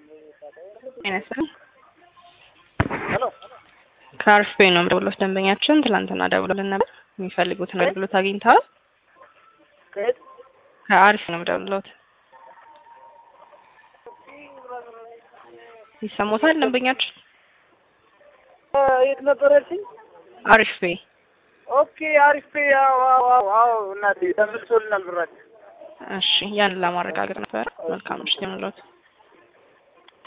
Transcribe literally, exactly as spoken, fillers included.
አይነስም ሄሎ ካርፌ ነው ደውሎት ደንበኛችን ትላንትና ደውሎልን ነበር። የሚፈልጉትን አገልግሎት አግኝተዋል? ከየት? ከአሪፍ ነው ደውሎት ይሰሙታል ደንበኛችን? የት ነበረችኝ? አሪፍ ቤ። ኦኬ አሪፍ ቤ። አዎ አዎ አዎ እናቴ ተመልሶልናል ብራችሁ። እሺ ያን ለማረጋገጥ ነበር። መልካም ምሽት ይሁንልዎት።